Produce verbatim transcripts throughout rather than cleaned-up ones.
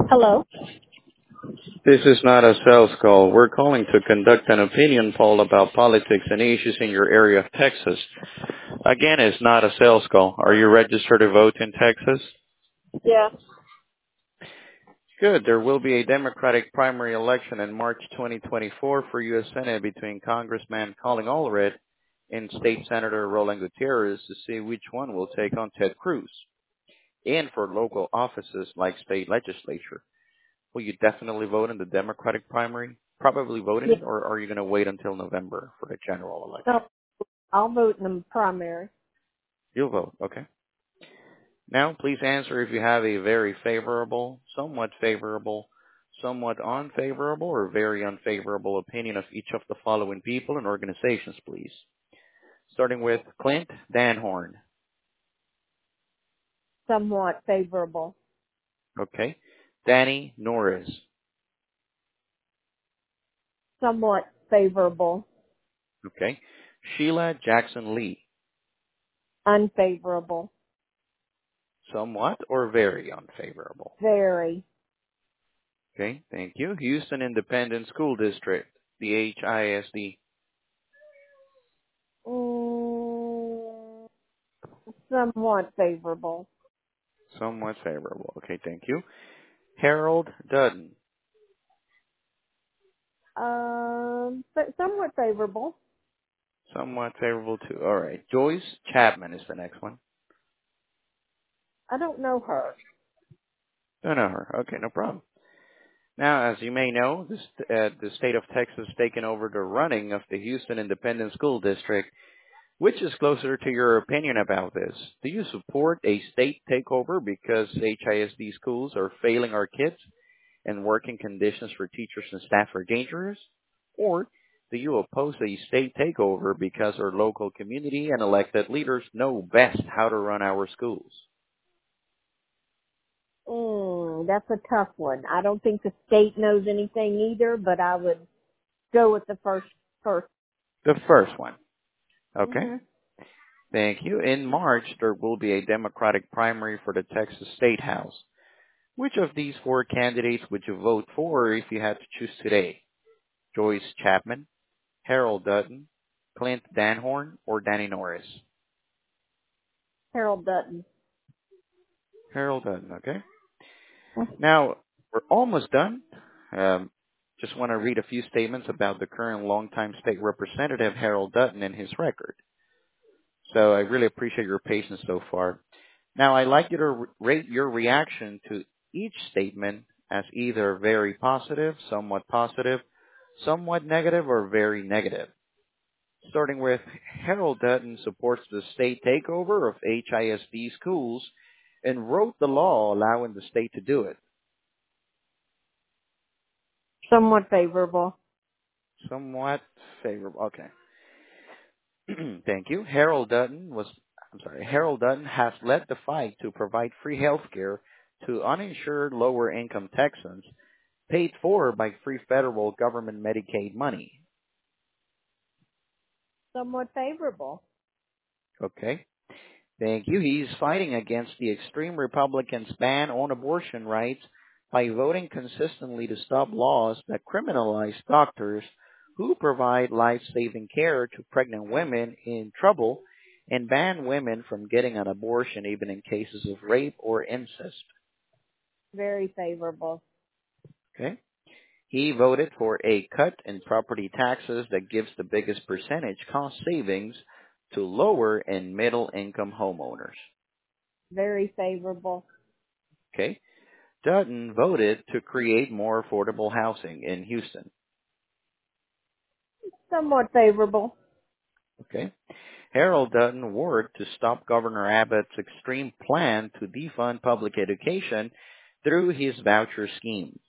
Hello. This is not a sales call. We're calling to conduct an opinion poll about politics and issues in your area of Texas. Again, it's not a sales call. Are you registered to vote in Texas? Yeah. Good. There will be a Democratic primary election in March twenty twenty-four for U S Senate between Congressman Colin Allred and State Senator Roland Gutierrez to see which one will take on Ted Cruz, and for local offices like state legislature. Will you definitely vote in the Democratic primary? Probably vote in Yeah. it, or are you going to wait until November for the general No, election? I'll vote in the primary. You'll vote, okay. Now, please answer if you have a very favorable, somewhat favorable, somewhat unfavorable, or very unfavorable opinion of each of the following people and organizations, please. Starting with Clint Danhorn, Somewhat favorable. okay. Danny Norris, Somewhat favorable. okay. Sheila Jackson Lee, Unfavorable. somewhat or very unfavorable. Very. Okay, thank you. Houston Independent School District, the H I S D, Mm, somewhat favorable. somewhat favorable. Okay, thank you. Harold Dutton, Um, but somewhat favorable. somewhat favorable too. All right. Joyce Chapman is the next one. I don't know her. Don't know her. Okay, no problem. Now, as you may know, the, st- uh, the state of Texas has taken over the running of the Houston Independent School District. Which is closer to your opinion about this? Do you support a state takeover because H I S D schools are failing our kids and working conditions for teachers and staff are dangerous? Or do you oppose a state takeover because our local community and elected leaders know best how to run our schools? Mm, that's a tough one. I don't think the state knows anything either, but I would go with the first first. The first one. Okay. Mhm. Thank you. In March, there will be a Democratic primary for the Texas State House. Which of these four candidates would you vote for if you had to choose today? Joyce Chapman, Harold Dutton, Clint Danhorn, or Danny Norris? Harold Dutton. Harold Dutton, okay. Now, we're almost done. Um, just want to read a few statements about the current longtime state representative, Harold Dutton, and his record. So I really appreciate your patience so far. Now, I'd like you to r- rate your reaction to each statement as either very positive, somewhat positive, somewhat negative, or very negative. Starting with Harold Dutton supports the state takeover of H I S D schools and wrote the law allowing the state to do it. Somewhat favorable. Somewhat favorable. Okay. Thank you. Harold Dutton was, I'm sorry, Harold Dutton has led the fight to provide free health care to uninsured lower income Texans paid for by free federal government Medicaid money. Somewhat favorable. Okay. Thank you. He's fighting against the extreme Republicans' ban on abortion rights by voting consistently to stop laws that criminalize doctors who provide life-saving care to pregnant women in trouble and ban women from getting an abortion even in cases of rape or incest. Very favorable. Okay? He voted for a cut in property taxes that gives the biggest percentage cost savings to lower and middle income homeowners. Very favorable. Okay? Dutton voted to create more affordable housing in Houston. Somewhat favorable. Okay. Harold Dutton worked to stop Governor Abbott's extreme plan to defund public education through his voucher scheme.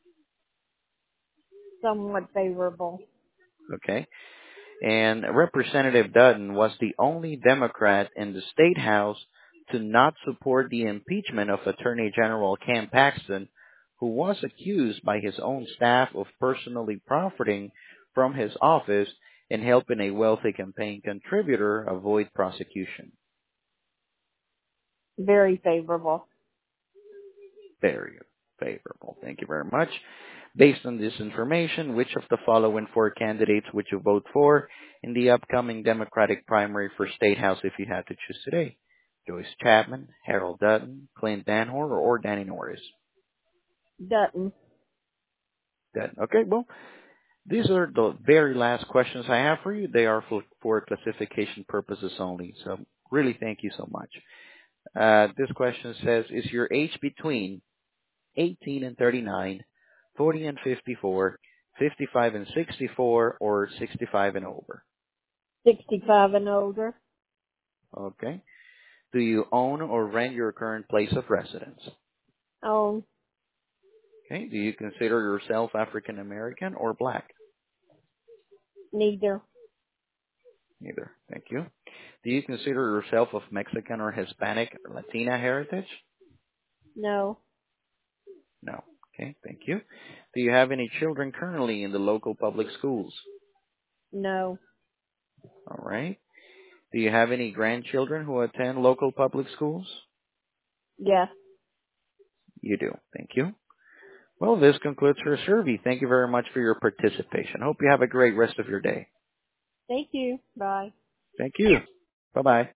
Somewhat favorable. Okay. And Representative Dutton was the only Democrat in the State House to not support the impeachment of Attorney General Ken Paxton, who was accused by his own staff of personally profiting from his office and helping a wealthy campaign contributor avoid prosecution. Very favorable. There you go. Favorable. Thank you very much. Based on this information, which of the following four candidates would you vote for in the upcoming Democratic primary for State House if you had to choose today? Joyce Chapman, Harold Dutton, Clint Danhor, or Danny Norris? Dutton. Dutton. Okay, well, these are the very last questions I have for you. They are for, for classification purposes only. So really thank you so much. Uh, this question says, is your age between eighteen and thirty-nine, forty and fifty-four, fifty-five and sixty-four, or sixty-five and over? sixty-five and older. Okay. Do you own or rent your current place of residence? Oh, Okay. Do you consider yourself African American or black? neither. Neither. Thank you. Do you consider yourself of Mexican or Hispanic or Latina heritage? No. No. Okay. Thank you. Do you have any children currently in the local public schools? No. All right. Do you have any grandchildren who attend local public schools? Yes. You do. Thank you. Well, this concludes our survey. Thank you very much for your participation. Hope you have a great rest of your day. Thank you. Bye. Thank you. Bye-bye.